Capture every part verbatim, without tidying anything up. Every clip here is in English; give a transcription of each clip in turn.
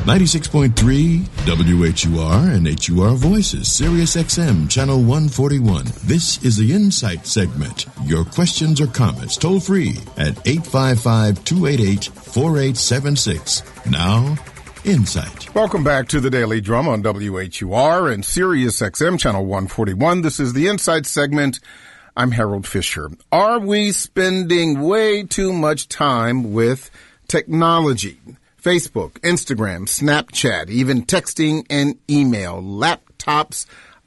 ninety-six point three W H U R and H U R Voices, Sirius X M, Channel one forty-one. This is the Insight segment. Your questions or comments toll free at eight five five, two eight eight, four eight seven six. Now, Insight. Welcome back to the Daily Drum on W H U R and Sirius X M, Channel one forty-one. This is the Insight segment. I'm Harold Fisher. Are we spending way too much time with technology? Facebook, Instagram, Snapchat, even texting and email, laptops,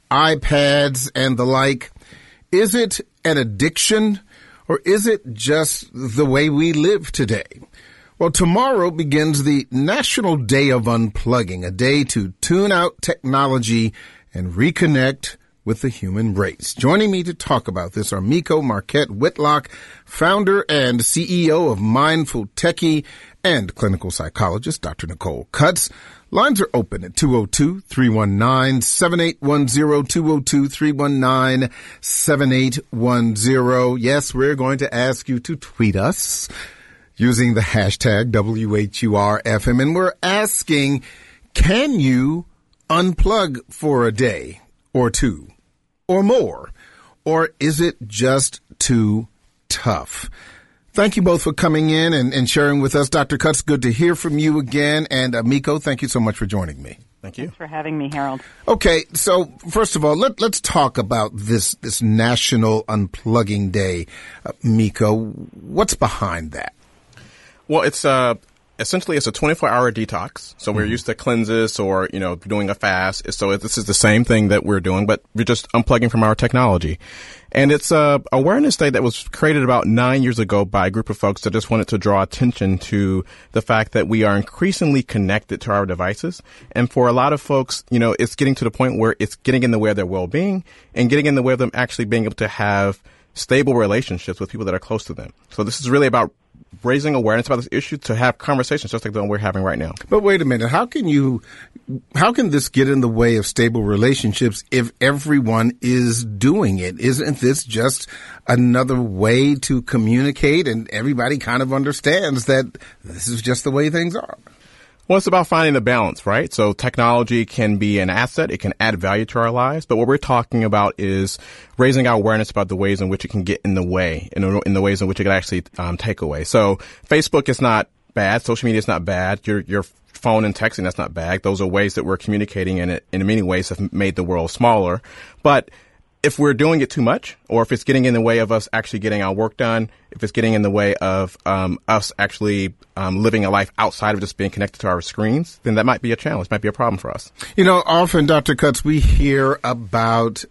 iPads, and the like. Is it an addiction, or is it just the way we live today? Well, tomorrow begins the National Day of Unplugging, a day to tune out technology and reconnect with the human race. Joining me to talk about this are Miko Marquette Whitlock, founder and C E O of Mindful Techie, and clinical psychologist Doctor Nicole Cutts. Lines are open at two oh two, three one nine, seven eight one zero, two oh two, three one nine, seven eight one zero. Yes, we're going to ask you to tweet us using the hashtag W H U R F M, and we're asking, can you unplug for a day or two or more, or is it just too tough? Thank you both for coming in and, and sharing with us. Doctor Cutts, good to hear from you again. And uh, Miko, thank you so much for joining me. Thank you. Thanks for having me, Harold. Okay, so first of all, let, let's talk about this, this National Unplugging Day. Uh, Miko, what's behind that? Well, it's uh, essentially it's a twenty-four hour detox. So we're mm-hmm. used to cleanses or, you know, doing a fast. So this is the same thing that we're doing, but we're just unplugging from our technology. And it's a awareness day that was created about nine years ago by a group of folks that just wanted to draw attention to the fact that we are increasingly connected to our devices. And for a lot of folks, you know, it's getting to the point where it's getting in the way of their well-being and getting in the way of them actually being able to have stable relationships with people that are close to them. So this is really about raising awareness about this issue to have conversations just like the one we're having right now. But wait a minute. How can you, how can this get in the way of stable relationships if everyone is doing it? Isn't this just another way to communicate and everybody kind of understands that this is just the way things are? Well, it's about finding the balance, right? So technology can be an asset. It can add value to our lives. But what we're talking about is raising our awareness about the ways in which it can get in the way, in, in the ways in which it can actually um, take away. So Facebook is not bad. Social media is not bad. Your your phone and texting, that's not bad. Those are ways that we're communicating, and it, in many ways have made the world smaller. But if we're doing it too much, or if it's getting in the way of us actually getting our work done, if it's getting in the way of um, us actually um, living a life outside of just being connected to our screens, then that might be a challenge, might be a problem for us. You know, often, Doctor Cutts, we hear about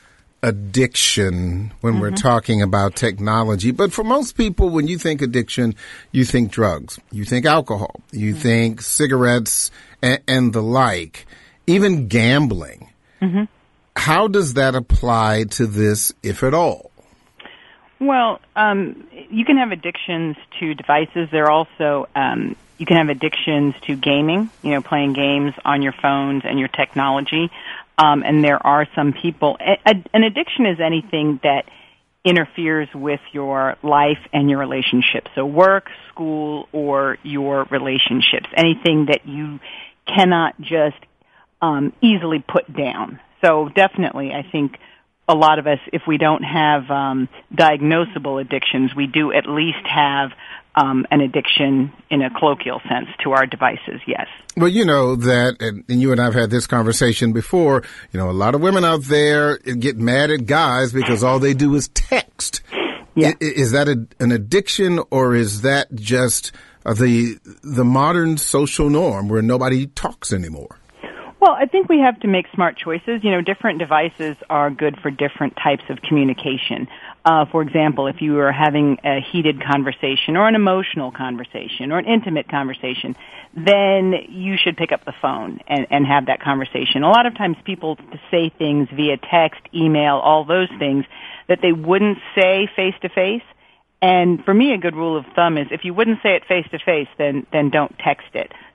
addiction when mm-hmm. we're talking about technology. But for most people, when you think addiction, you think drugs, you think alcohol, you mm-hmm. think cigarettes and, and the like, even gambling. Mm-hmm. How does that apply to this, if at all? Well, um, you can have addictions to devices. There are also, um, you can have addictions to gaming, you know, playing games on your phones and your technology. Um, and there are some people, a, a, an addiction is anything that interferes with your life and your relationships. So work, school, or your relationships. Anything that you cannot just um, easily put down. So definitely, I think a lot of us, if we don't have um, diagnosable addictions, we do at least have um, an addiction in a colloquial sense to our devices, yes. Well, you know that, and, and you and I have had this conversation before, you know, a lot of women out there get mad at guys because all they do is text. Yeah. Is, is that a, an addiction, or is that just uh, the the modern social norm where nobody talks anymore? Well, I think we have to make smart choices. You know, different devices are good for different types of communication. Uh, for example, if you are having a heated conversation or an emotional conversation or an intimate conversation, then you should pick up the phone and, and have that conversation. A lot of times people say things via text, email, all those things that they wouldn't say face-to-face. And for me, a good rule of thumb is if you wouldn't say it face-to-face, then then don't text it.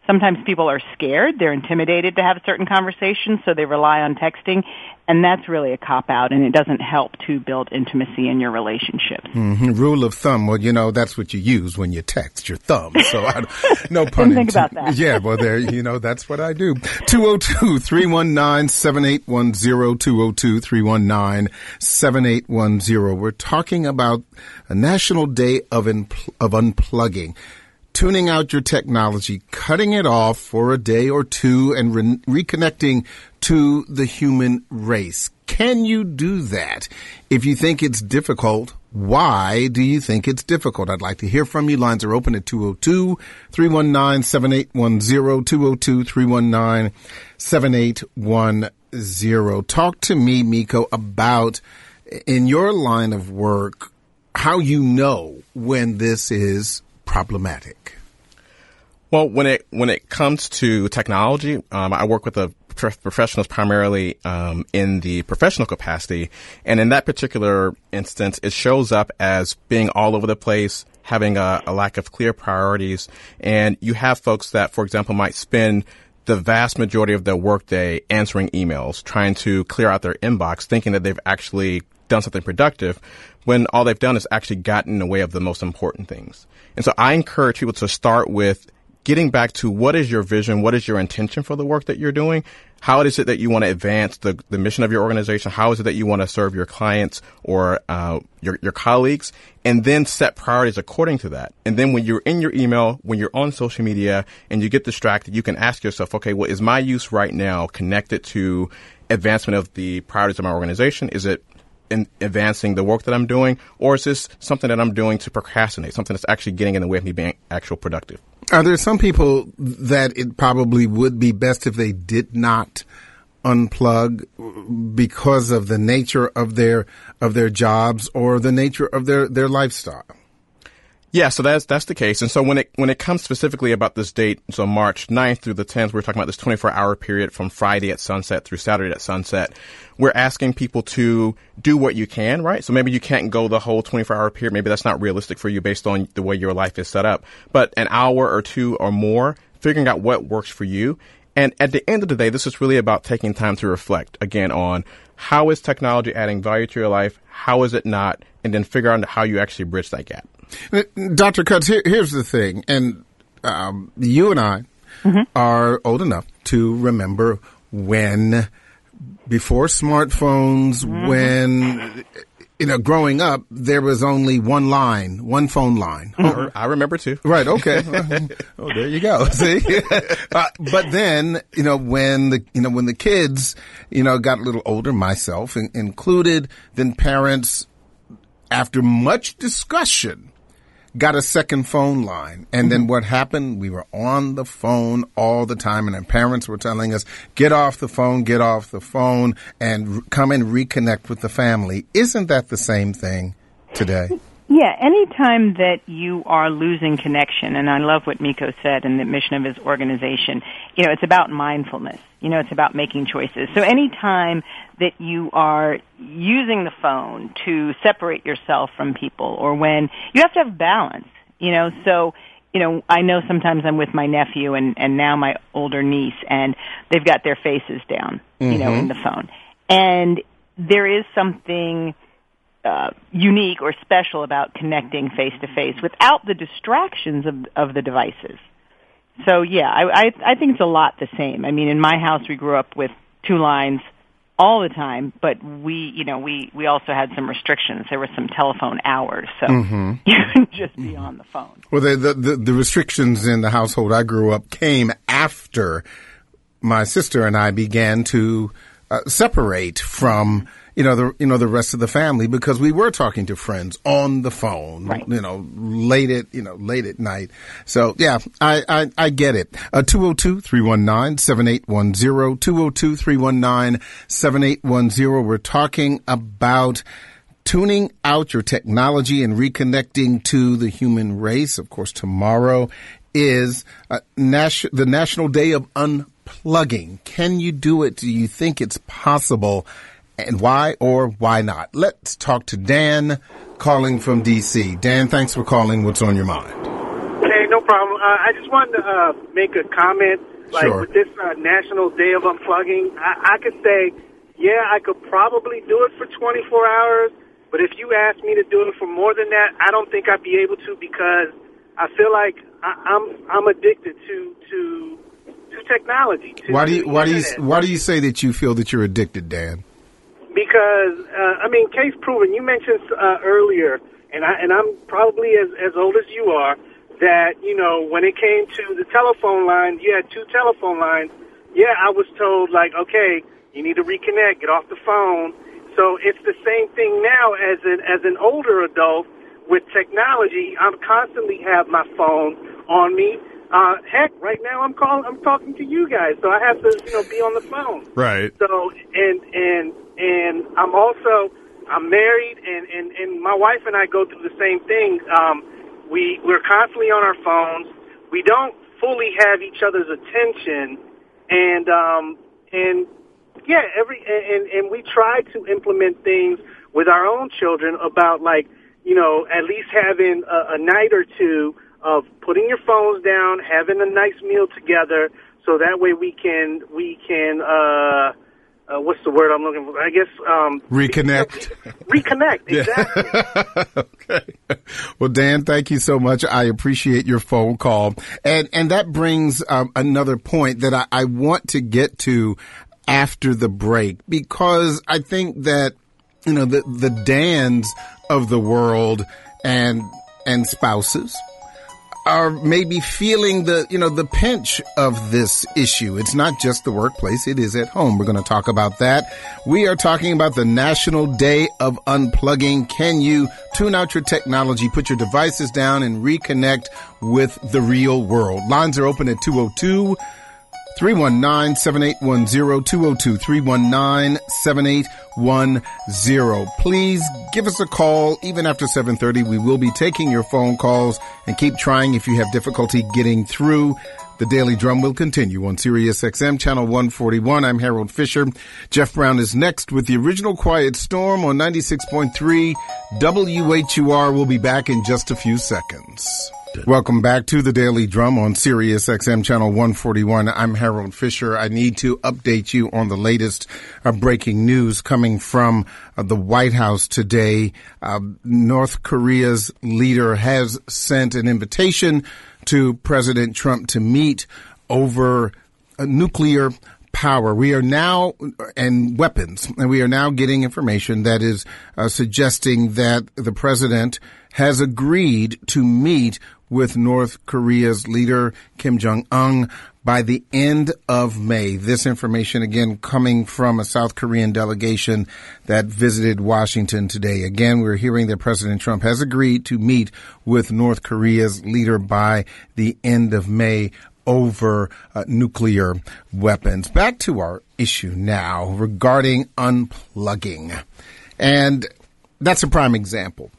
Sometimes people are scared. They're intimidated to have certain conversations, so they rely on texting. And that's really a cop-out, and it doesn't help to build intimacy in your relationships. Mm-hmm. Rule of thumb, well, you know, that's what you use when you text, your thumb. So I, no pun Didn't think about that. Yeah, well, there, you know, that's what I do. two oh two, three one nine, seven eight one zero, two oh two, three one nine, seven eight one zero. We're talking about a National Day of, Unpl- of Unplugging. Tuning out your technology, cutting it off for a day or two, and re- reconnecting to the human race. Can you do that? If you think it's difficult, why do you think it's difficult? I'd like to hear from you. Lines are open at two oh two, three one nine, seven eight one zero, two oh two, three one nine, seven eight one zero. Talk to me, Miko, about, in your line of work, how you know when this is problematic. Well, when it when it comes to technology, um, I work with the professionals primarily um, in the professional capacity, and in that particular instance, it shows up as being all over the place, having a, a lack of clear priorities, and you have folks that, for example, might spend the vast majority of their workday answering emails, trying to clear out their inbox, thinking that they've actually done something productive, when all they've done is actually gotten in the way of the most important things. And so I encourage people to start with getting back to what is your vision, what is your intention for the work that you're doing, how is it that you want to advance the, the mission of your organization, how is it that you want to serve your clients or uh, your, your colleagues, and then set priorities according to that. And then when you're in your email, when you're on social media and you get distracted, you can ask yourself, okay, well, is my use right now connected to advancement of the priorities of my organization? Is it in advancing the work that I'm doing, or is this something that I'm doing to procrastinate, something that's actually getting in the way of me being actual productive? Are there some people that it probably would be best if they did not unplug because of the nature of their of their jobs or the nature of their, their lifestyle? Yeah, so that's that's the case. And so when it when it comes specifically about this date, so March ninth through the tenth, we're talking about this twenty-four hour period from Friday at sunset through Saturday at sunset. We're asking people to do what you can, right? So maybe you can't go the whole twenty-four hour period. Maybe that's not realistic for you based on the way your life is set up. But an hour or two or more, figuring out what works for you. And at the end of the day, this is really about taking time to reflect, again, on how is technology adding value to your life? How is it not? And then figure out how you actually bridge that gap. Doctor Cutts, here, here's the thing, and um, you and I mm-hmm. are old enough to remember when, before smartphones, mm-hmm. when, you know, growing up, there was only one line, one phone line. Mm-hmm. I remember too. Right, okay. Oh, there you go. See? uh, but then, you know, when the, you know, when the kids, you know, got a little older, myself in- included, then parents, after much discussion, got a second phone line. And mm-hmm. then what happened? We were on the phone all the time, and our parents were telling us, get off the phone, get off the phone, and r- come and reconnect with the family. Isn't that the same thing today? Yeah, anytime that you are losing connection, and I love what Miko said in the mission of his organization, you know, it's about mindfulness. You know, it's about making choices. So anytime that you are using the phone to separate yourself from people, or when you have to have balance, you know, so, you know, I know sometimes I'm with my nephew and, and now my older niece, and they've got their faces down, mm-hmm. you know, in the phone. And there is something Uh, unique or special about connecting face to face without the distractions of of the devices. So yeah, I, I I think it's a lot the same. I mean, in my house we grew up with two lines all the time, but we you know we we also had some restrictions. There were some telephone hours, so mm-hmm. you couldn't just be on the phone. Well, the, the the the restrictions in the household I grew up came after my sister and I began to uh, separate from. You know, the, you know, the rest of the family, because we were talking to friends on the phone, right. you know, late at, you know, late at night. So yeah, I, I, I get it. Uh, two oh two, three one nine, seven eight one zero, two oh two, three one nine, seven eight one zero. We're talking about tuning out your technology and reconnecting to the human race. Of course, tomorrow is uh, Nas- the National Day of Unplugging. Can you do it? Do you think it's possible? And why or why not? Let's talk to Dan calling from D C. Dan, thanks for calling. What's on your mind? Hey, no problem. Uh, I just wanted to uh, make a comment. Like Sure. with this uh, National Day of Unplugging, I, I could say, yeah, I could probably do it for twenty-four hours. But if you asked me to do it for more than that, I don't think I'd be able to, because I feel like I, I'm I'm addicted to to to technology. To Why do you the why do you internet. why do you say that you feel that you're addicted, Dan? Because uh, I mean, case proven. You mentioned uh, earlier, and I and I'm probably as as old as you are, that you know when it came to the telephone lines, you had two telephone lines. Yeah, I was told like, okay, you need to reconnect, get off the phone. So it's the same thing now as an as an older adult with technology. I constantly have my phone on me. Uh, heck, right now I'm calling, I'm talking to you guys, so I have to, you know, be on the phone. Right. So and and and I'm also I'm married, and and and my wife and I go through the same thing. Um, we we're constantly on our phones. We don't fully have each other's attention, and um and. Yeah, every and, and we try to implement things with our own children about, like, you know, at least having a, a night or two of putting your phones down, having a nice meal together, so that way we can we can uh, uh what's the word I'm looking for? I guess um, reconnect. Reconnect, exactly. Okay. Well, Dan, thank you so much. I appreciate your phone call, and and that brings um, another point that I, I want to get to after the break, because I think that, you know, the, the Dans of the world and, and spouses are maybe feeling the, you know, the pinch of this issue. It's not just the workplace. It is at home. We're going to talk about that. We are talking about the National Day of Unplugging. Can you tune out your technology, put your devices down, and reconnect with the real world? Lines are open at two oh two, three one nine, seven eight one zero, two oh two, three one nine, seven eight one zero. Please give us a call. Even after seven thirty, we will be taking your phone calls, and keep trying if you have difficulty getting through. The Daily Drum will continue on Sirius X M Channel one forty-one. I'm Harold Fisher. Jeff Brown is next with the Original Quiet Storm on ninety-six point three W H U R. We'll be back in just a few seconds. Welcome back to the Daily Drum on Sirius X M Channel one forty-one. I'm Harold Fisher. I need to update you on the latest uh, breaking news coming from uh, the White House today. Uh, North Korea's leader has sent an invitation to President Trump to meet over uh, nuclear power. We are now, and weapons, and we are now getting information that is uh, suggesting that the president has agreed to meet with North Korea's leader, Kim Jong-un, by the end of May. This information, again, coming from a South Korean delegation that visited Washington today. Again, we're hearing that President Trump has agreed to meet with North Korea's leader by the end of May over uh, nuclear weapons. Back to our issue now regarding unplugging. And that's a prime example.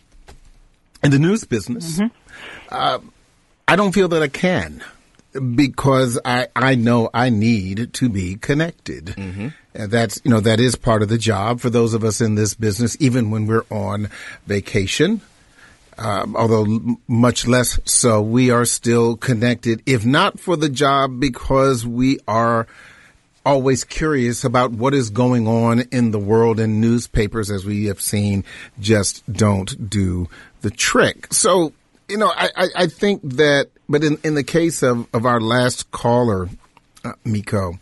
In the news business, mm-hmm. uh, I don't feel that I can, because I, I know I need to be connected. Mm-hmm. And that's, you know, that is part of the job for those of us in this business, even when we're on vacation. Um, although m- much less so, we are still connected, if not for the job, because we are always curious about what is going on in the world, and newspapers, as we have seen, just don't do the trick. So, you know, I, I, I think that, but in, in the case of, of our last caller, uh, Miko,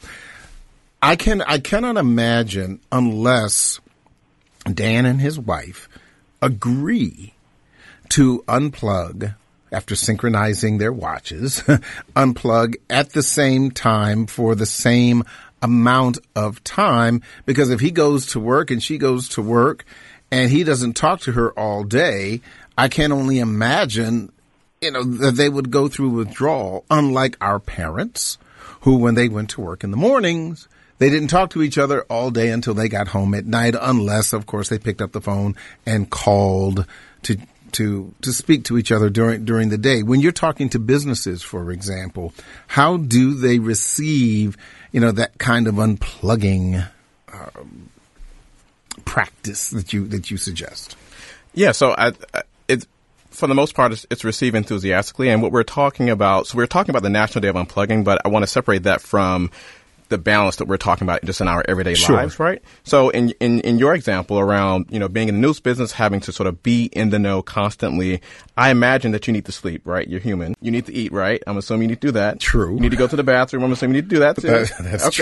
I can, I cannot imagine unless Dan and his wife agree to unplug after synchronizing their watches, unplug at the same time for the same amount of time, because if he goes to work and she goes to work and he doesn't talk to her all day, I can only imagine, you know, that they would go through withdrawal, unlike our parents, who, when they went to work in the mornings, they didn't talk to each other all day until they got home at night, unless, of course, they picked up the phone and called to to to speak to each other during during the day. When you're talking to businesses, for example, how do they receive, you know, that kind of unplugging um, practice that you that you suggest? Yeah, so I, I, it's for the most part, it's, it's received enthusiastically. And what we're talking about, so we're talking about the National Day of Unplugging, but I want to separate that from the balance that we're talking about just in our everyday Sure. lives, right? So in, in, in your example around, you know, being in the news business, having to sort of be in the know constantly, I imagine that you need to sleep, right? You're human. You need to eat, right? I'm assuming you need to do that. True. You need to go to the bathroom. I'm assuming you need to do that too. That, that's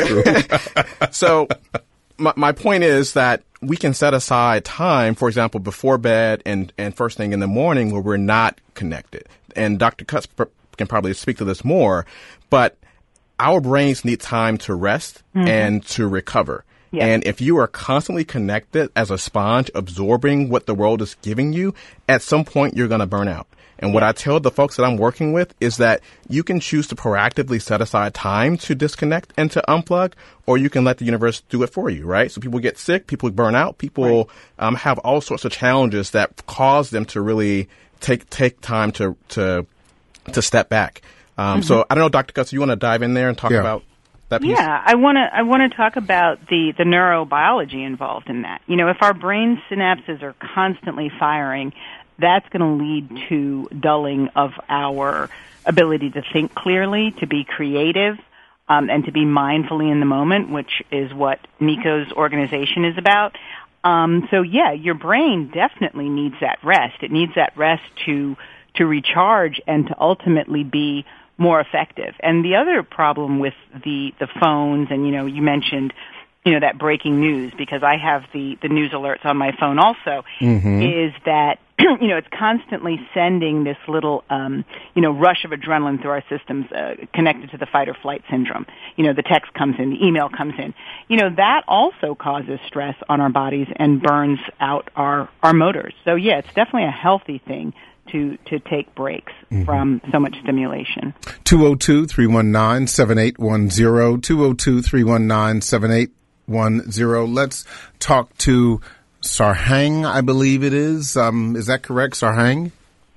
true. So my, my point is that we can set aside time, for example, before bed and, and first thing in the morning where we're not connected. And Doctor Cutts pr- can probably speak to this more, but our brains need time to rest mm-hmm. and to recover. Yeah. And if you are constantly connected as a sponge, absorbing what the world is giving you, at some point you're going to burn out. And what I tell the folks that I'm working with is that you can choose to proactively set aside time to disconnect and to unplug, or you can let the universe do it for you, right? So people get sick, people burn out, people right. um, have all sorts of challenges that cause them to really take take time to to to step back. Um, mm-hmm. So I don't know, Doctor Cutts, you want to dive in there and talk yeah. about that piece? Yeah, I want to I want to talk about the, the neurobiology involved in that. You know, if our brain synapses are constantly firing, that's going to lead to dulling of our ability to think clearly, to be creative, um, and to be mindfully in the moment, which is what Nico's organization is about. Um, so, yeah, your brain definitely needs that rest. It needs that rest to to recharge and to ultimately be more effective. And the other problem with the, the phones, and, you know, you mentioned, you know, that breaking news, because I have the, the news alerts on my phone also, mm-hmm. is that, you know, it's constantly sending this little, um, you know, rush of adrenaline through our systems uh, connected to the fight or flight syndrome. You know, the text comes in, the email comes in. You know, that also causes stress on our bodies and burns out our, our motors. So, yeah, it's definitely a healthy thing to, to take breaks mm-hmm. from so much stimulation. two oh two, three one nine, seven eight one zero, two oh two, three one nine, seven eight one zero. Let's talk to Sarhang, I believe it is. Um, is that correct, Sarhang?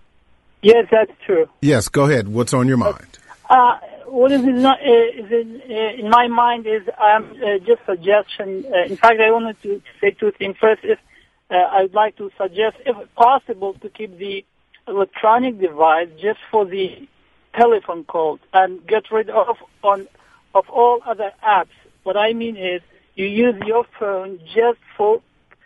Yes, that's true. Yes, go ahead. What's on your mind? Uh, what is, not, uh, is in, uh, in my mind is um, uh, just suggestion. Uh, in fact, I wanted to say two things. First, if uh, I'd like to suggest, if possible, to keep the electronic device just for the telephone calls and get rid of on of all other apps. What I mean is you use your phone just for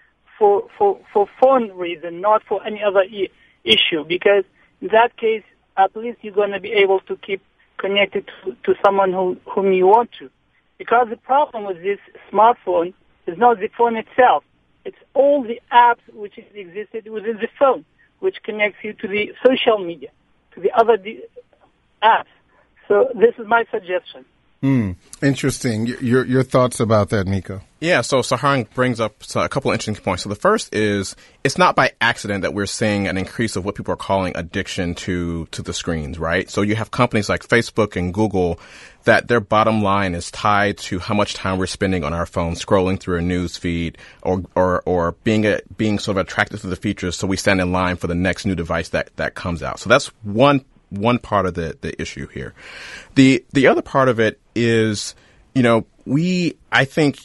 for for for phone reason, not for any other I- issue. Because in that case, at least you're going to be able to keep connected to, to someone who, whom you want to. Because the problem with this smartphone is not the phone itself; it's all the apps which existed within the phone, which connects you to the social media, to the other de- apps. So this is my suggestion. Mm, interesting. Your your thoughts about that, Nico? Yeah, so Sarhang brings up a couple of interesting points. So the first is it's not by accident that we're seeing an increase of what people are calling addiction to to the screens, right? So you have companies like Facebook and Google that their bottom line is tied to how much time we're spending on our phones, scrolling through a news feed, or or or being a, being sort of attracted to the features, so we stand in line for the next new device that that comes out. So that's one one part of the the issue here. The the other part of it is, you know, we I think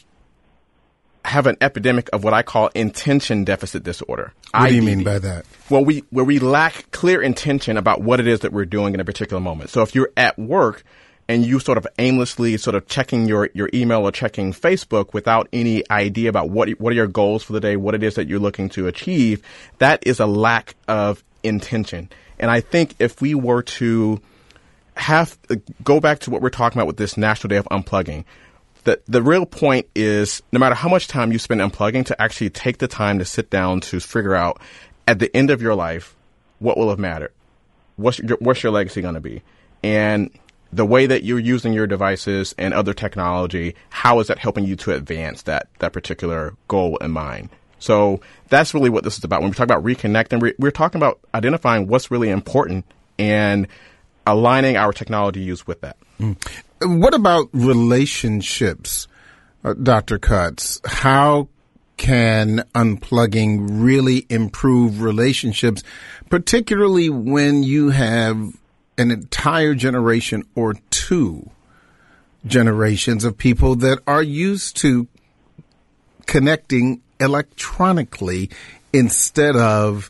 have an epidemic of what I call intention deficit disorder. What do you I D D. mean by that? Well, we where we lack clear intention about what it is that we're doing in a particular moment. So if you're at work and you sort of aimlessly sort of checking your, your email or checking Facebook without any idea about what what are your goals for the day, what it is that you're looking to achieve, that is a lack of intention. And I think if we were to have go back to what we're talking about with this National Day of Unplugging, the the real point is no matter how much time you spend unplugging, to actually take the time to sit down to figure out at the end of your life what will have mattered, what's your, what's your legacy going to be, and the way that you're using your devices and other technology, how is that helping you to advance that that particular goal in mind? So that's really what this is about. When we talk about reconnecting, we're talking about identifying what's really important and aligning our technology use with that. Mm. What about relationships, uh, Doctor Cutts? How can unplugging really improve relationships, particularly when you have an entire generation or two generations of people that are used to connecting electronically instead of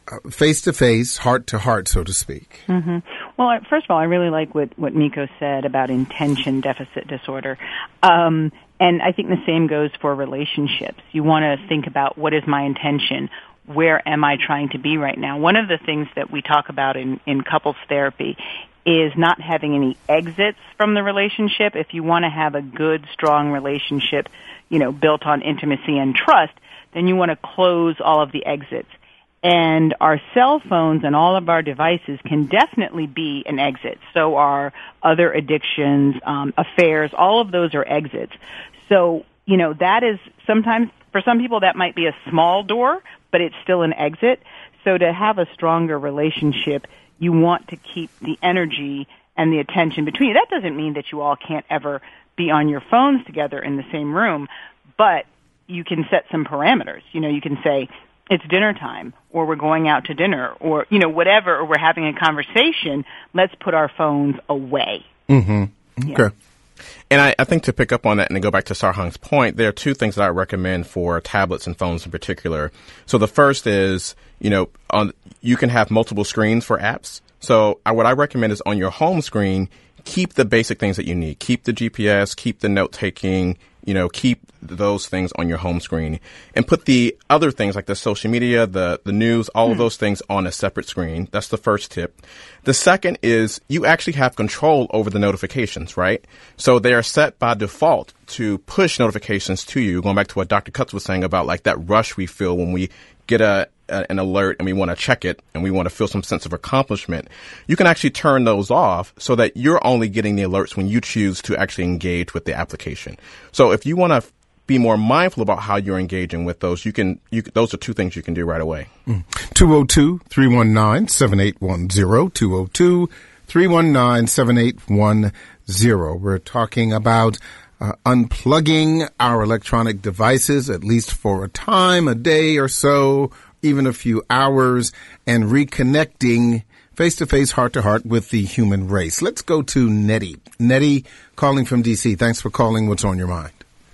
face to face, heart to heart, so to speak. Mm-hmm. Well, I- first of all, I really like what, what Miko said about intention deficit disorder. Um, and I think the same goes for relationships. You want to think about, what is my intention? Where am I trying to be right now? One of the things that we talk about in, in couples therapy is not having any exits from the relationship. If you want to have a good, strong relationship, you know, built on intimacy and trust, then you want to close all of the exits. And our cell phones and all of our devices can definitely be an exit. So are other addictions, um, affairs, all of those are exits. So, you know, that is sometimes, for some people, that might be a small door, but it's still an exit. So to have a stronger relationship, you want to keep the energy and the attention between you. That doesn't mean that you all can't ever be on your phones together in the same room, but you can set some parameters. You know, you can say, it's dinner time, or we're going out to dinner, or, you know, whatever, or we're having a conversation, let's put our phones away. Mm-hmm. Okay. Yeah. And I, I think to pick up on that and to go back to Sarhang's point, there are two things that I recommend for tablets and phones in particular. So the first is, you know, on you can have multiple screens for apps. So I, what I recommend is on your home screen, keep the basic things that you need. Keep the G P S, keep the note-taking, you know, keep those things on your home screen, and put the other things like the social media, the, the news, all of those things on a separate screen. That's the first tip. The second is you actually have control over the notifications, right? So they are set by default to push notifications to you. Going back to what Doctor Cutts was saying about like that rush we feel when we get a, a an alert and we want to check it and we want to feel some sense of accomplishment. You can actually turn those off so that you're only getting the alerts when you choose to actually engage with the application. So if you want to be more mindful about how you're engaging with those, you can, you, those are two things you can do right away. two oh two, three one nine, seven eight one zero, two oh two, three one nine, seven eight one zero. We're talking about uh, unplugging our electronic devices, at least for a time, a day or so, even a few hours, and reconnecting face-to-face, heart-to-heart with the human race. Let's go to Nettie. Nettie, calling from D C. Thanks for calling. What's on your mind?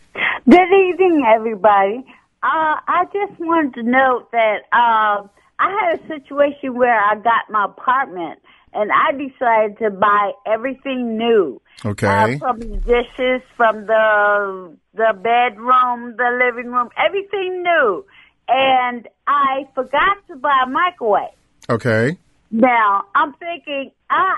Good evening, everybody. Uh, I just wanted to note that uh, I had a situation where I got my apartment, and I decided to buy everything new. Okay. Uh, from the dishes, from the the bedroom, the living room, everything new. And I forgot to buy a microwave. Okay. Now, I'm thinking, I,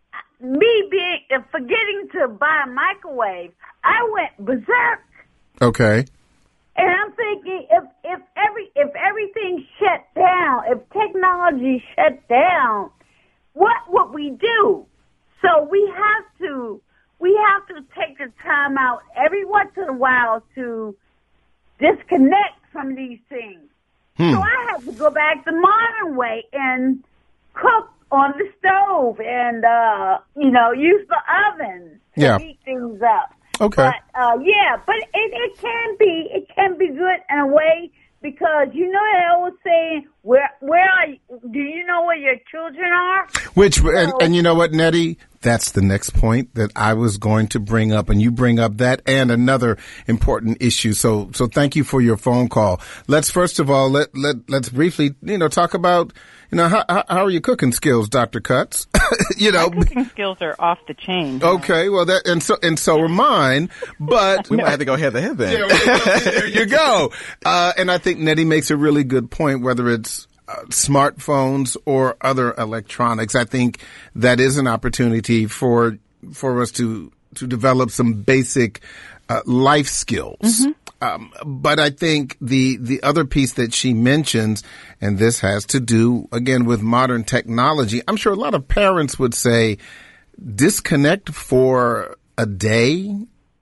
me being forgetting to buy a microwave, I went berserk. Okay. And I'm thinking, if if every if everything shut down, if technology shut down, what would we do? So we have to we have to take the time out every once in a while to disconnect from these things. Hmm. So I have to go back the modern way and cook on the stove and uh, you know, use the oven to Yeah. heat things up. Okay. But, uh, yeah, but it, it can be, it can be good in a way because you know that old saying, where, where are you, do you know where your children are? Which, and, and you know what, Nettie? That's the next point that I was going to bring up, and you bring up that and another important issue. So, so thank you for your phone call. Let's first of all, let, let, let's briefly, you know, talk about, you know, how, how are your cooking skills, Doctor Cutts? you know, My cooking skills are off the chain. okay, well that, and so, and so are mine, but We might have to go head to head then. Yeah, well, there you go. Uh, and I think Nettie makes a really good point, whether it's uh, smartphones or other electronics. I think that is an opportunity for for us to to develop some basic uh, life skills. Mm-hmm. Um, but I think the the other piece that she mentions, and this has to do again with modern technology. I'm sure a lot of parents would say disconnect for a day,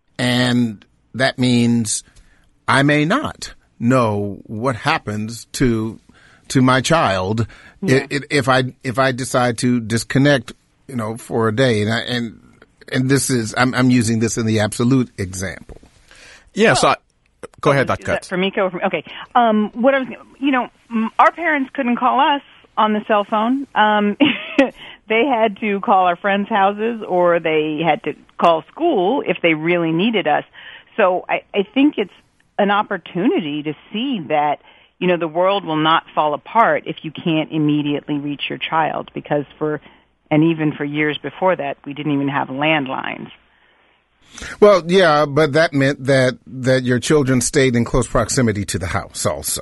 and that means I may not know what happens to to my child yeah. if, if I if I decide to disconnect, you know, for a day. And I, and and this is I'm, I'm using this in the absolute example. Yeah. So I, go ahead, Doctor Is that Cutts. for Miko? Or for, okay. Um, what I was, you know, m- our parents couldn't call us on the cell phone. Um, they had to call our friends' houses, or they had to call school if they really needed us. So I, I think it's an opportunity to see that, you know, the world will not fall apart if you can't immediately reach your child, because for, and even for years before that, we didn't even have landlines. Well, yeah, but that meant that, that your children stayed in close proximity to the house also.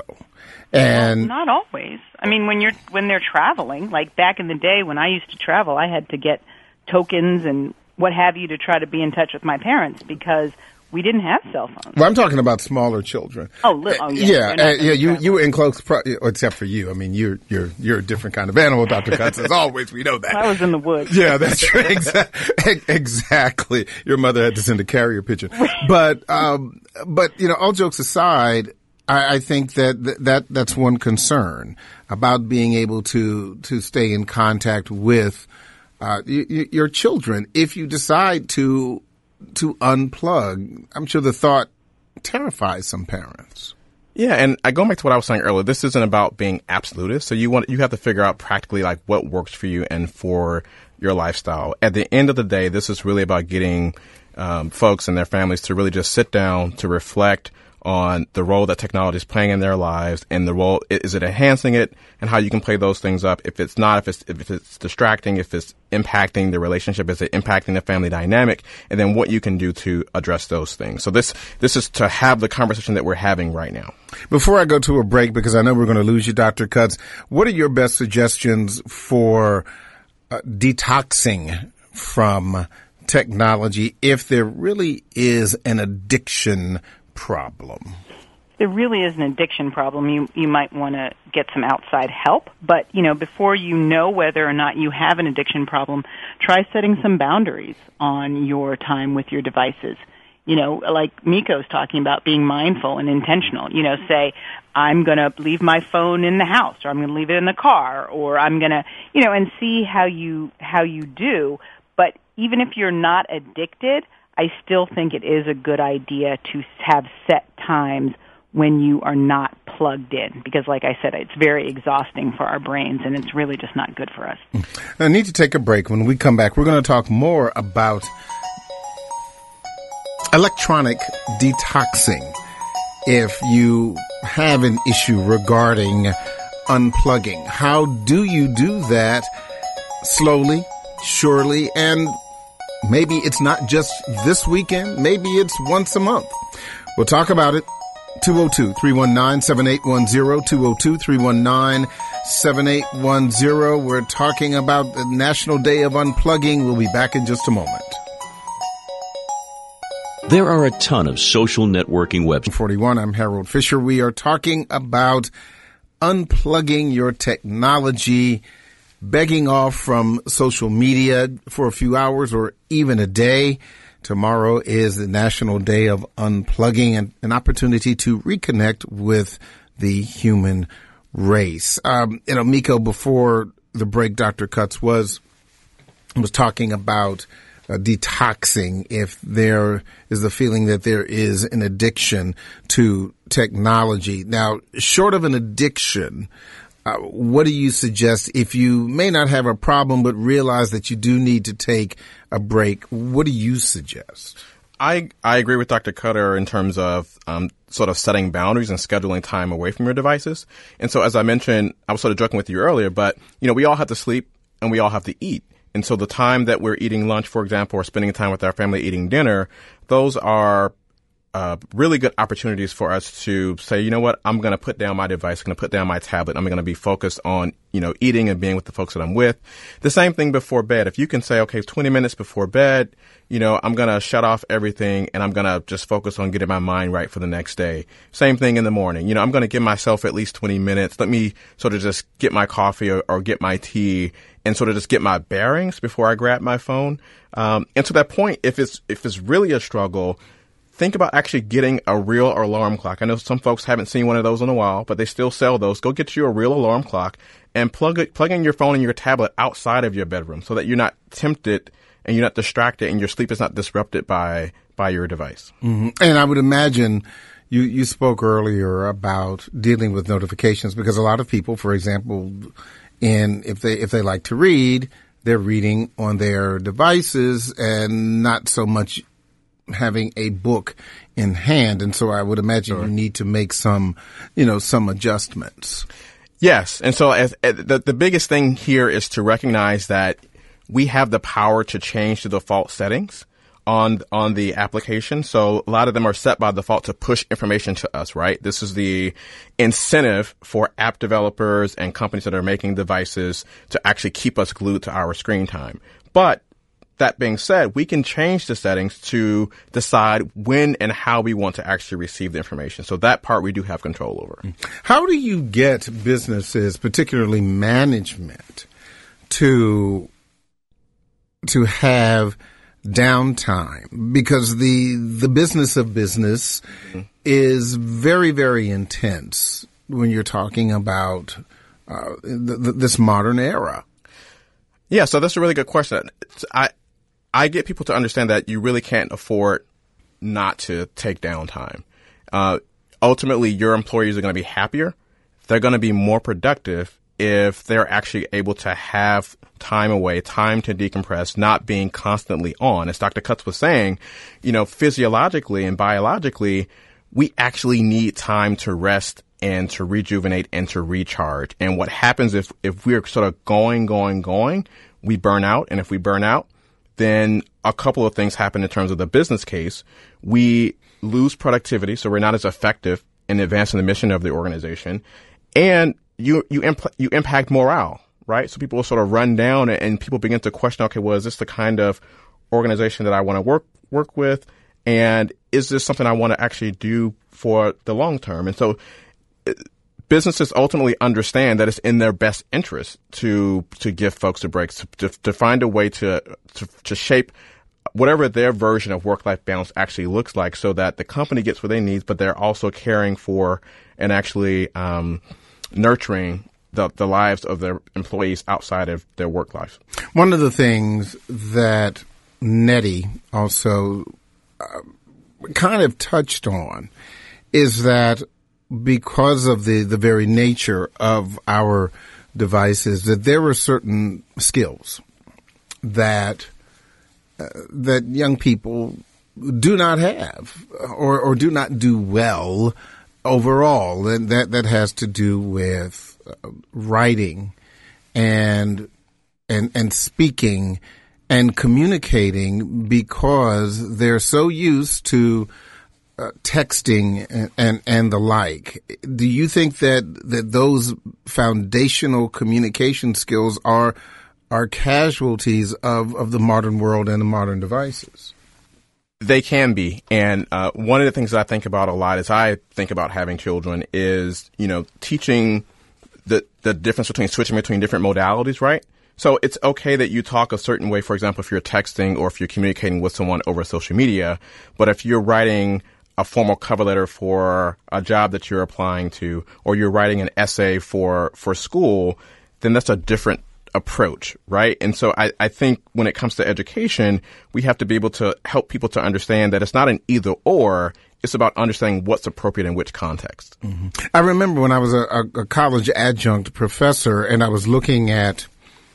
And well, not always. I mean, when you're, when they're traveling, like back in the day when I used to travel, I had to get tokens and what have you to try to be in touch with my parents because we didn't have cell phones. Well, I'm talking about smaller children. Oh, li- oh yeah, yeah, uh, yeah. You you were in close, pro- except for you. I mean, you're you're you're a different kind of animal, Doctor Cutts. As always, we know that. I was in the woods. Yeah, that's true. Exactly. Exactly. Your mother had to send a carrier pigeon. But um, but you know, all jokes aside, I, I think that th- that that's one concern about being able to to stay in contact with uh, y- y- your children if you decide to. to unplug. I'm sure the thought terrifies some parents. Yeah, and I go back to what I was saying earlier. This isn't about being absolutist. So you want you have to figure out practically like what works for you and for your lifestyle. At the end of the day, this is really about getting um, folks and their families to really just sit down to reflect on the role that technology is playing in their lives and the role, is it enhancing it and how you can play those things up. If it's not, if it's, if it's distracting, if it's impacting the relationship, is it impacting the family dynamic, and then what you can do to address those things. So this, this is to have the conversation that we're having right now. Before I go to a break, because I know we're going to lose you, Doctor Cutts, what are your best suggestions for uh, detoxing from technology if there really is an addiction problem? There really is an addiction problem. You you might want to get some outside help, but you know, before you know whether or not you have an addiction problem, try setting some boundaries on your time with your devices. You know, like Miko's talking about being mindful and intentional. You know, say, I'm going to leave my phone in the house, or I'm going to leave it in the car, or I'm going to, you know, and see how you how you do. But even if you're not addicted, I still think it is a good idea to have set times when you are not plugged in, because like I said, it's very exhausting for our brains and it's really just not good for us. I need to take a break. When we come back, we're going to talk more about electronic detoxing if you have an issue regarding unplugging. How do you do that slowly, surely, and maybe it's not just this weekend. Maybe it's once a month. We'll talk about it. two oh two, three one nine, seven eight one zero, two oh two, three one nine, seven eight one zero. We're talking about the National Day of Unplugging. We'll be back in just a moment. There are a ton of social networking websites. forty-one, I'm Harold Fisher. We are talking about unplugging your technology, begging off from social media for a few hours or even a day. Tomorrow is the National Day of Unplugging, and an opportunity to reconnect with the human race. Um, you know, Miko, before the break, Doctor Cutts was was talking about uh, detoxing if there is the feeling that there is an addiction to technology. Now, short of an addiction, Uh, what do you suggest if you may not have a problem but realize that you do need to take a break? What do you suggest? I, I agree with Doctor Cutter in terms of um, sort of setting boundaries and scheduling time away from your devices. And so, as I mentioned, I was sort of joking with you earlier, but, you know, we all have to sleep and we all have to eat. And so the time that we're eating lunch, for example, or spending time with our family eating dinner, those are Uh, really good opportunities for us to say, you know what, I'm going to put down my device, I'm going to put down my tablet, I'm going to be focused on, you know, eating and being with the folks that I'm with. The same thing before bed. If you can say, okay, twenty minutes before bed, you know, I'm going to shut off everything and I'm going to just focus on getting my mind right for the next day. Same thing in the morning. You know, I'm going to give myself at least twenty minutes. Let me sort of just get my coffee or, or get my tea and sort of just get my bearings before I grab my phone. Um, and to that point, if it's, if it's really a struggle, think about actually getting a real alarm clock. I know some folks haven't seen one of those in a while, but they still sell those. Go get you a real alarm clock and plug it, plug in your phone and your tablet outside of your bedroom so that you're not tempted and you're not distracted and your sleep is not disrupted by, by your device. Mm-hmm. And I would imagine you, you spoke earlier about dealing with notifications because a lot of people, for example, in, if they, if they like to read, they're reading on their devices and not so much having a book in hand. And so I would imagine sure. you need to make some, you know, some adjustments. Yes. And so as, as the, the biggest thing here is to recognize that we have the power to change the default settings on on the application. So a lot of them are set by default to push information to us, right? This is the incentive for app developers and companies that are making devices to actually keep us glued to our screen time. But that being said, we can change the settings to decide when and how we want to actually receive the information. So that part we do have control over. How do you get businesses, particularly management, to to have downtime? Because the the business of business mm-hmm. is very, very intense when you're talking about uh, th- th- this modern era. Yeah, so that's a really good question. I I get people to understand that you really can't afford not to take downtime. Uh, ultimately, your employees are going to be happier. They're going to be more productive if they're actually able to have time away, time to decompress, not being constantly on. As Doctor Cutts was saying, you know, physiologically and biologically, we actually need time to rest and to rejuvenate and to recharge. And what happens if, if we're sort of going, going, going, we burn out. And if we burn out, then a couple of things happen in terms of the business case. We lose productivity, so we're not as effective in advancing the mission of the organization. And you you imp- you impact morale, right? So people will sort of run down and, and people begin to question, okay, well, is this the kind of organization that I want to work work with? And is this something I want to actually do for the long term? And so businesses ultimately understand that it's in their best interest to to give folks a break, to, to find a way to, to to shape whatever their version of work-life balance actually looks like, so that the company gets what they need, but they're also caring for and actually um, nurturing the, the lives of their employees outside of their work life. One of the things that Nettie also uh, kind of touched on is that because of the, the very nature of our devices, that there are certain skills that uh, that young people do not have or, or do not do well overall. And that, that has to do with uh, writing and and and speaking and communicating, because they're so used to Uh, texting and, and and the like. Do you think that that those foundational communication skills are are casualties of, of the modern world and the modern devices? They can be. And uh, one of the things that I think about a lot as I think about having children is, you know, teaching the the difference between switching between different modalities, right? So it's okay that you talk a certain way, for example, if you're texting or if you're communicating with someone over social media. But if you're writing a formal cover letter for a job that you're applying to, or you're writing an essay for, for school, then that's a different approach, right? And so I, I think when it comes to education, we have to be able to help people to understand that it's not an either or. It's about understanding what's appropriate in which context. Mm-hmm. I remember when I was a, a college adjunct professor and I was looking at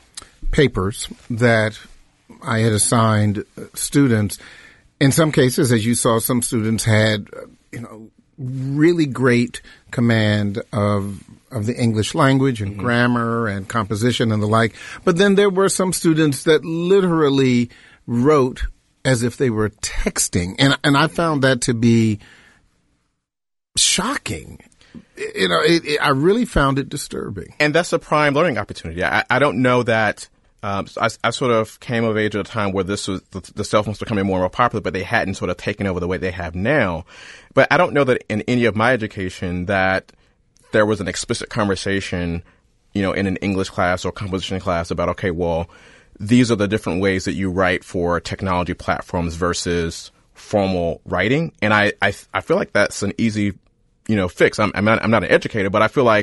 papers that I had assigned students. In some cases, as you saw, some students had, you know, really great command of of the English language and mm-hmm. grammar and composition and the like. But then there were some students that literally wrote as if they were texting. And and I found that to be shocking. You know, it, it, I really found it disturbing. And that's a prime learning opportunity. I, I don't know that. Um, so I, I sort of came of age at a time where this was the, the cell phones were becoming more and more popular, but they hadn't sort of taken over the way they have now. But I don't know that in any of my education that there was an explicit conversation, you know, in an English class or composition class about, okay, well, these are the different ways that you write for technology platforms versus formal writing. And I, I, I feel like that's an easy, you know, fix. I'm, I'm not, I'm not an educator, but I feel like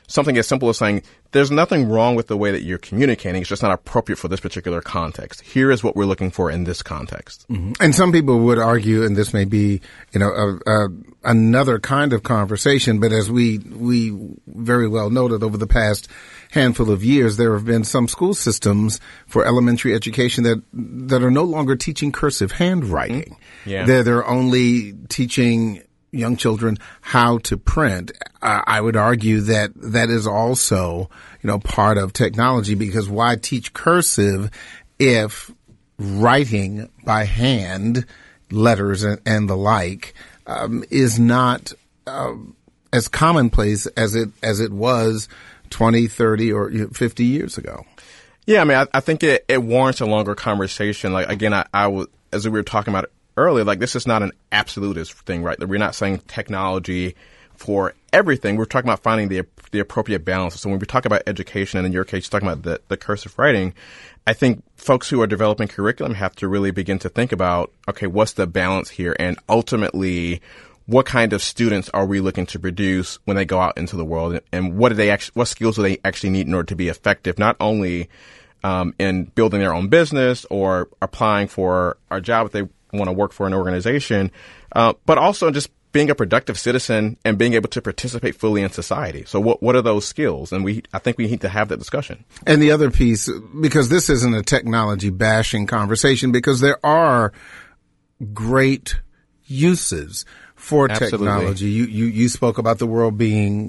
something as simple as saying, there's nothing wrong with the way that you're communicating. It's just not appropriate for this particular context. Here is what we're looking for in this context. Mm-hmm. And some people would argue, and this may be, you know, a, a, another kind of conversation, but as we, we very well noted over the past handful of years, there have been some school systems for elementary education that, that are no longer teaching cursive handwriting. Mm-hmm. Yeah. They're, they're only teaching young children how to print. Uh, I would argue that that is also, you know, part of technology, because why teach cursive if writing by hand, letters and, and the like, um, is not uh, as commonplace as it as it was twenty, thirty, or fifty years ago. Yeah, I mean, I, I think it, it warrants a longer conversation. Like, again, I, I was, as we were talking about earlier, like, this is not an absolutist thing, right? We're not saying technology for everything. We're talking about finding the the appropriate balance. So when we talk about education, and in your case, you're talking about the, the cursive writing, I think folks who are developing curriculum have to really begin to think about, okay, what's the balance here? And ultimately, what kind of students are we looking to produce when they go out into the world? And what do they actually, what skills do they actually need in order to be effective, not only um, in building their own business or applying for a job if they want to work for an organization, uh, but also just being a productive citizen and being able to participate fully in society. So what what are those skills? And we I think we need to have that discussion. And the other piece, because this isn't a technology bashing conversation, because there are great uses for Absolutely. technology. You, you you spoke about the world being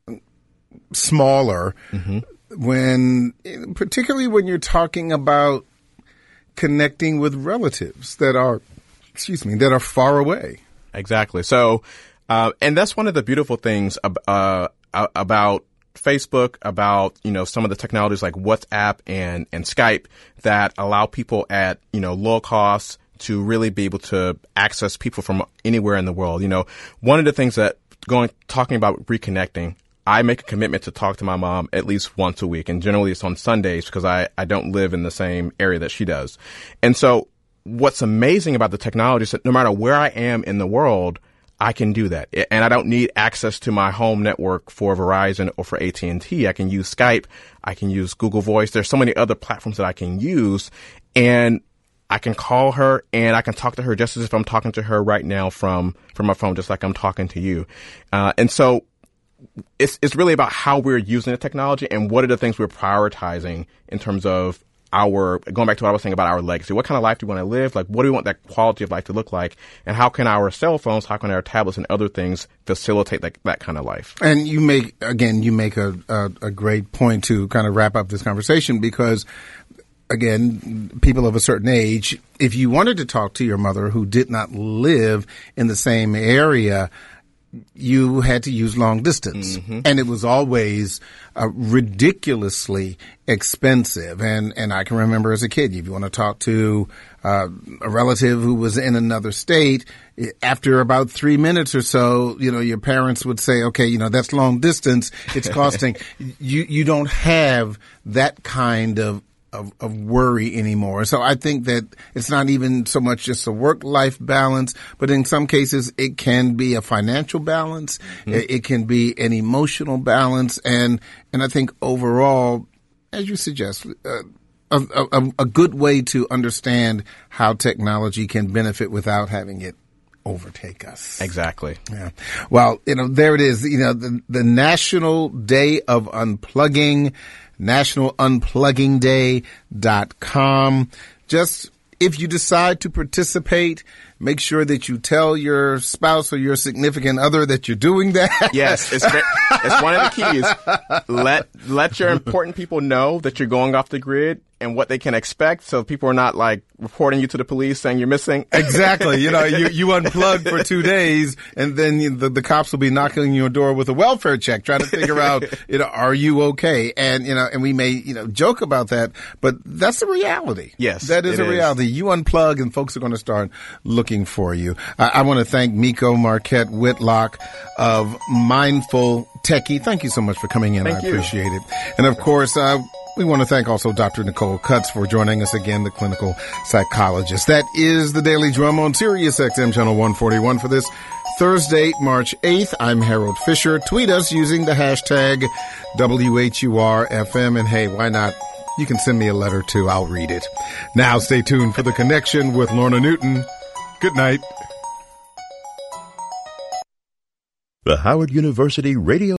smaller, mm-hmm. when particularly when you're talking about connecting with relatives that are, excuse me, that are far away. Exactly. So, uh, and that's one of the beautiful things ab- uh, about Facebook, about, you know, some of the technologies like WhatsApp and, and Skype that allow people at, you know, low cost to really be able to access people from anywhere in the world. You know, one of the things that going, talking about reconnecting, I make a commitment to talk to my mom at least once a week. And generally it's on Sundays because I, I don't live in the same area that she does. And so what's amazing about the technology is that no matter where I am in the world, I can do that. And I don't need access to my home network for Verizon or for A T and T. I can use Skype. I can use Google Voice. There's so many other platforms that I can use. And I can call her and I can talk to her just as if I'm talking to her right now from, from my phone, just like I'm talking to you. Uh, and so it's, it's really about how we're using the technology and what are the things we're prioritizing in terms of our, going back to what I was saying about our legacy. What kind of life do we want to live? Like, what do we want that quality of life to look like? And how can our cell phones, how can our tablets and other things facilitate that, that kind of life? And you make, again, you make a, a, a great point to kind of wrap up this conversation, because again, people of a certain age, if you wanted to talk to your mother who did not live in the same area, you had to use long distance, mm-hmm. and it was always uh, ridiculously expensive. And, and I can remember as a kid, if you want to talk to uh, a relative who was in another state, after about three minutes or so, you know, your parents would say, okay, you know, that's long distance. It's costing you, you don't have that kind of Of, of worry anymore. So I think that it's not even so much just a work-life balance, but in some cases it can be a financial balance. Mm-hmm. It, it can be an emotional balance. And, and I think overall, as you suggest, uh, a, a, a good way to understand how technology can benefit without having it overtake us. Exactly. Yeah. Well, you know, there it is. You know, the, the National Day of Unplugging, national unplugging day dot com. Just, if you decide to participate, make sure that you tell your spouse or your significant other that you're doing that. Yes, it's it's one of the keys. Let let your important people know that you're going off the grid and what they can expect, so people are not like reporting you to the police saying you're missing. Exactly. You know, you you unplugged for two days, and then you, the the cops will be knocking on your door with a welfare check, trying to figure out, you know, are you okay? And you know, and we may you know joke about that, but that's the reality. Yes, that is a reality. Is. You unplug, and folks are going to start looking for you. I, I want to thank Miko Marquette Whitlock of Mindful Techie. Thank you so much for coming in. Thank I you. appreciate it. And of course, uh, we want to thank also Doctor Nicole Cutts for joining us again, the clinical psychologist. That is the Daily Drum on Sirius X M Channel one forty-one for this Thursday, March eighth. I'm Harold Fisher. Tweet us using the hashtag W H U R F M. And hey, why not? You can send me a letter too. I'll read it. Now stay tuned for The Connection with Lorna Newton. Good night. The Howard University Radio